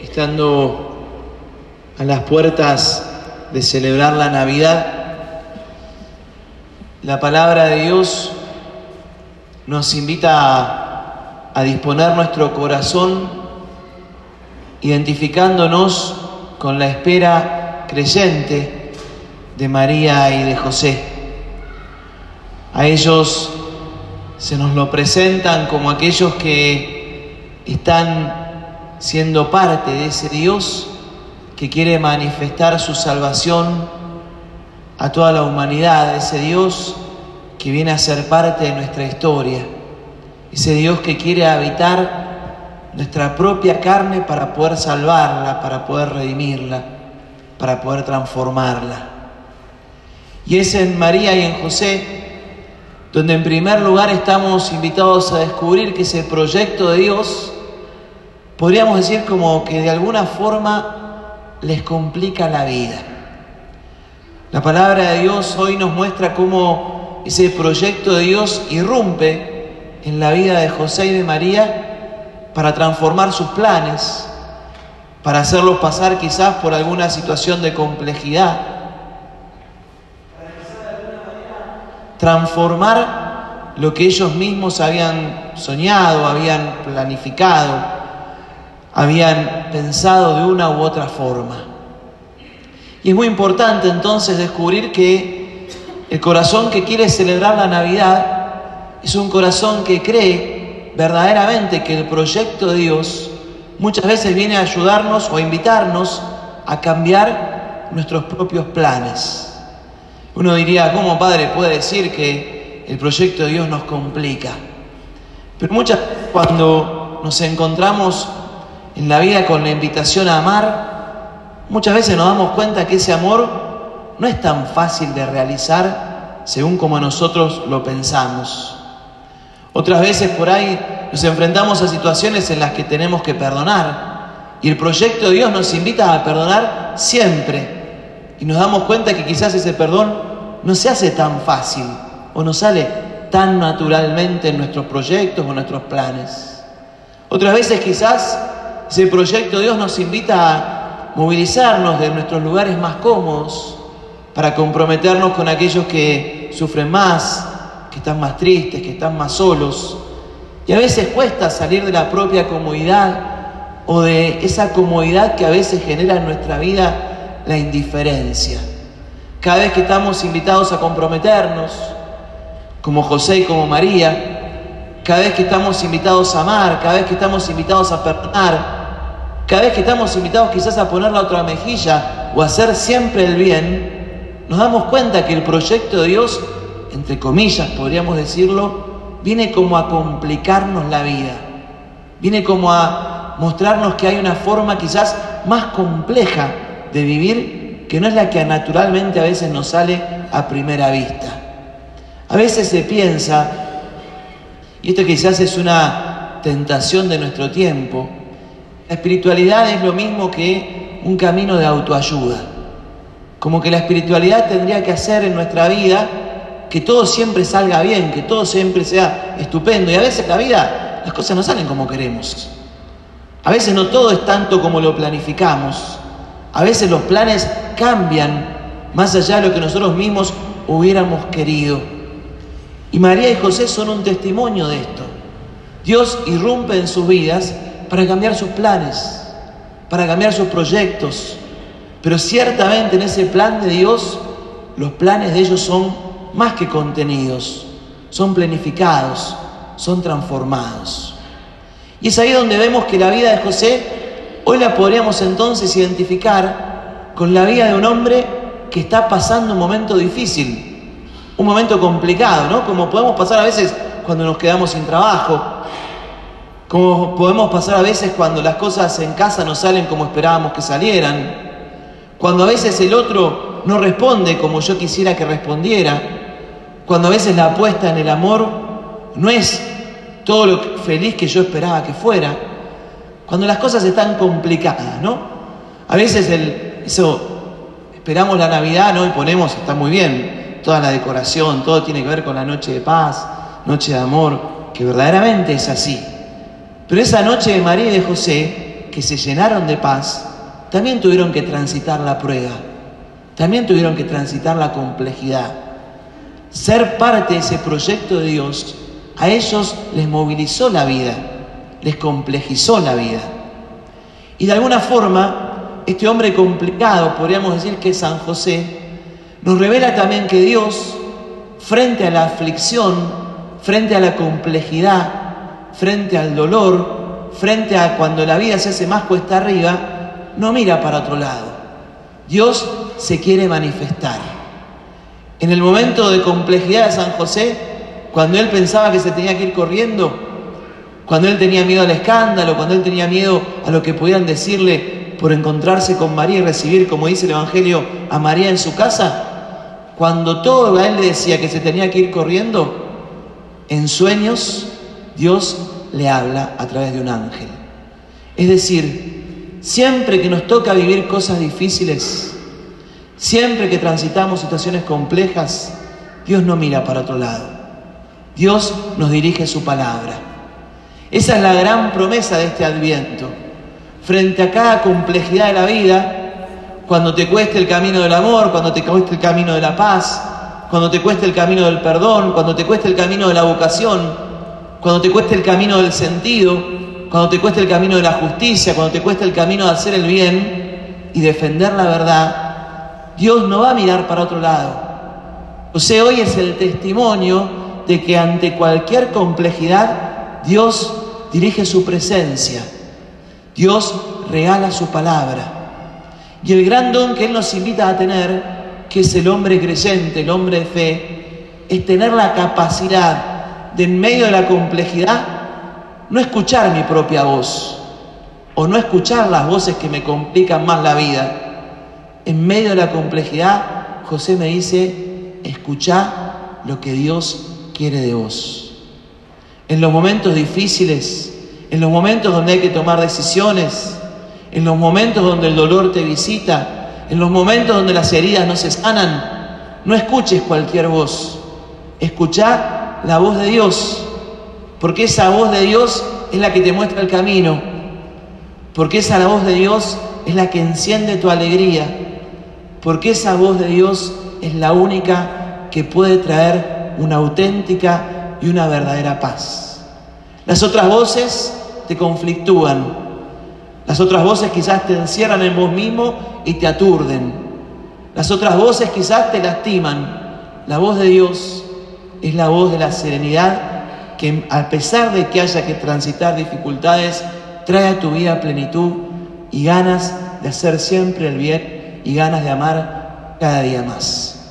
estando a las puertas de celebrar la Navidad, la palabra de Dios nos invita a disponer nuestro corazón, identificándonos con la espera creyente de María y de José. A ellos se nos lo presentan como aquellos que están siendo parte de ese Dios que quiere manifestar su salvación a toda la humanidad, ese Dios que viene a ser parte de nuestra historia, ese Dios que quiere habitar nuestra propia carne para poder salvarla, para poder redimirla, para poder transformarla. Y es en María y en José donde en primer lugar estamos invitados a descubrir que ese proyecto de Dios, podríamos decir como que de alguna forma les complica la vida. La palabra de Dios hoy nos muestra cómo ese proyecto de Dios irrumpe en la vida de José y de María para transformar sus planes, para hacerlos pasar quizás por alguna situación de complejidad, transformar lo que ellos mismos habían soñado, habían planificado, habían pensado de una u otra forma. Y es muy importante entonces descubrir que el corazón que quiere celebrar la Navidad es un corazón que cree verdaderamente que el proyecto de Dios muchas veces viene a ayudarnos o a invitarnos a cambiar nuestros propios planes. Uno diría, ¿cómo padre puede decir que el proyecto de Dios nos complica? Pero muchas veces cuando nos encontramos en la vida con la invitación a amar, muchas veces nos damos cuenta que ese amor no es tan fácil de realizar según como nosotros lo pensamos. Otras veces por ahí nos enfrentamos a situaciones en las que tenemos que perdonar y el proyecto de Dios nos invita a perdonar siempre. Y nos damos cuenta que quizás ese perdón no se hace tan fácil o no sale tan naturalmente en nuestros proyectos o en nuestros planes. Otras veces quizás ese proyecto de Dios nos invita a movilizarnos de nuestros lugares más cómodos para comprometernos con aquellos que sufren más, que están más tristes, que están más solos. Y a veces cuesta salir de la propia comodidad o de esa comodidad que a veces genera en nuestra vida la indiferencia. Cada vez que estamos invitados a comprometernos, como José y como María, cada vez que estamos invitados a amar, cada vez que estamos invitados a perdonar, cada vez que estamos invitados quizás a poner la otra mejilla o a hacer siempre el bien, nos damos cuenta que el proyecto de Dios, entre comillas podríamos decirlo, viene como a complicarnos la vida, viene como a mostrarnos que hay una forma quizás más compleja de vivir que no es la que naturalmente a veces nos sale a primera vista. A veces se piensa, y esto quizás es una tentación de nuestro tiempo, la espiritualidad es lo mismo que un camino de autoayuda. Como que la espiritualidad tendría que hacer en nuestra vida que todo siempre salga bien, que todo siempre sea estupendo. Y a veces en la vida las cosas no salen como queremos. A veces no todo es tanto como lo planificamos. A veces los planes cambian más allá de lo que nosotros mismos hubiéramos querido. Y María y José son un testimonio de esto. Dios irrumpe en sus vidas para cambiar sus planes, para cambiar sus proyectos. Pero ciertamente en ese plan de Dios, los planes de ellos son más que contenidos, son planificados, son transformados. Y es ahí donde vemos que la vida de José hoy la podríamos entonces identificar con la vida de un hombre que está pasando un momento difícil, un momento complicado, ¿no? Como podemos pasar a veces cuando nos quedamos sin trabajo, como podemos pasar a veces cuando las cosas en casa no salen como esperábamos que salieran, cuando a veces el otro no responde como yo quisiera que respondiera, cuando a veces la apuesta en el amor no es todo lo feliz que yo esperaba que fuera, cuando las cosas están complicadas, ¿no? A veces esperamos la Navidad, ¿no? Y ponemos, está muy bien, toda la decoración, todo tiene que ver con la noche de paz, noche de amor, que verdaderamente es así. Pero esa noche de María y de José que se llenaron de paz, también tuvieron que transitar la prueba, también tuvieron que transitar la complejidad. Ser parte de ese proyecto de Dios, a ellos les movilizó la vida, les complejizó la vida. Y de alguna forma, este hombre complicado, podríamos decir que es San José, nos revela también que Dios, frente a la aflicción, frente a la complejidad, frente al dolor, frente a cuando la vida se hace más cuesta arriba, no mira para otro lado. Dios se quiere manifestar. En el momento de complejidad de San José, cuando él pensaba que se tenía que ir corriendo, cuando él tenía miedo al escándalo, cuando él tenía miedo a lo que pudieran decirle por encontrarse con María y recibir, como dice el Evangelio, a María en su casa, cuando todo a él le decía que se tenía que ir corriendo, en sueños Dios le habla a través de un ángel. Es decir, siempre que nos toca vivir cosas difíciles, siempre que transitamos situaciones complejas, Dios no mira para otro lado. Dios nos dirige su palabra. Esa es la gran promesa de este Adviento. Frente a cada complejidad de la vida, cuando te cueste el camino del amor, cuando te cueste el camino de la paz, cuando te cueste el camino del perdón, cuando te cueste el camino de la vocación, cuando te cueste el camino del sentido, cuando te cueste el camino de la justicia, cuando te cueste el camino de hacer el bien y defender la verdad, Dios no va a mirar para otro lado. José hoy es el testimonio de que ante cualquier complejidad, Dios dirige su presencia, Dios regala su palabra. Y el gran don que Él nos invita a tener, que es el hombre creyente, el hombre de fe, es tener la capacidad de, en medio de la complejidad, no escuchar mi propia voz, o no escuchar las voces que me complican más la vida. En medio de la complejidad, José me dice, escuchá lo que Dios quiere de vos. En los momentos difíciles, en los momentos donde hay que tomar decisiones, en los momentos donde el dolor te visita, en los momentos donde las heridas no se sanan, no escuches cualquier voz, escuchá la voz de Dios, porque esa voz de Dios es la que te muestra el camino, porque esa voz de Dios es la que enciende tu alegría, porque esa voz de Dios es la única que puede traer una auténtica y una verdadera paz. Las otras voces te conflictúan, las otras voces quizás te encierran en vos mismo y te aturden, las otras voces quizás te lastiman. La voz de Dios es la voz de la serenidad que, a pesar de que haya que transitar dificultades, trae a tu vida plenitud y ganas de hacer siempre el bien y ganas de amar cada día más.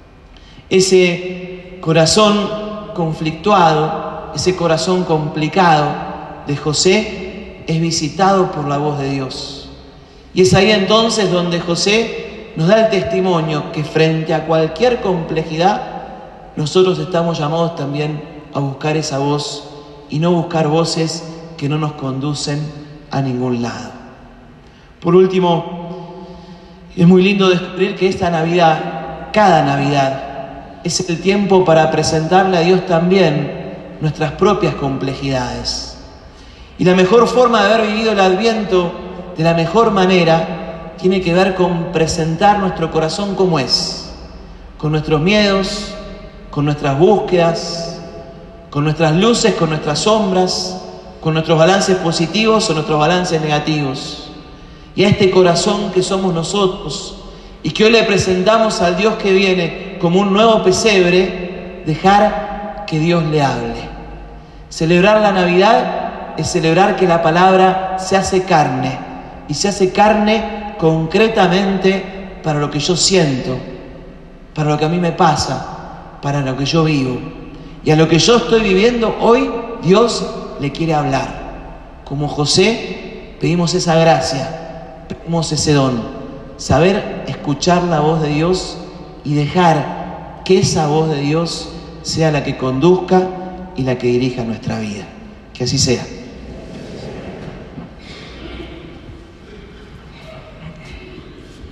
Ese corazón conflictuado, ese corazón complicado de José es visitado por la voz de Dios. Y es ahí entonces donde José nos da el testimonio que frente a cualquier complejidad, nosotros estamos llamados también a buscar esa voz y no buscar voces que no nos conducen a ningún lado. Por último, es muy lindo descubrir que esta Navidad, cada Navidad, es el tiempo para presentarle a Dios también nuestras propias complejidades. Y la mejor forma de haber vivido el Adviento de la mejor manera tiene que ver con presentar nuestro corazón como es, con nuestros miedos, con nuestras búsquedas, con nuestras luces, con nuestras sombras, con nuestros balances positivos o nuestros balances negativos. Y a este corazón que somos nosotros y que hoy le presentamos al Dios que viene como un nuevo pesebre, dejar que Dios le hable. Celebrar la Navidad es celebrar que la palabra se hace carne, y se hace carne concretamente para lo que yo siento, para lo que a mí me pasa, para lo que yo vivo. Y a lo que yo estoy viviendo hoy, Dios le quiere hablar. Como José, pedimos esa gracia, pedimos ese don, saber escuchar la voz de Dios y dejar que esa voz de Dios sea la que conduzca y la que dirija nuestra vida. Que así sea.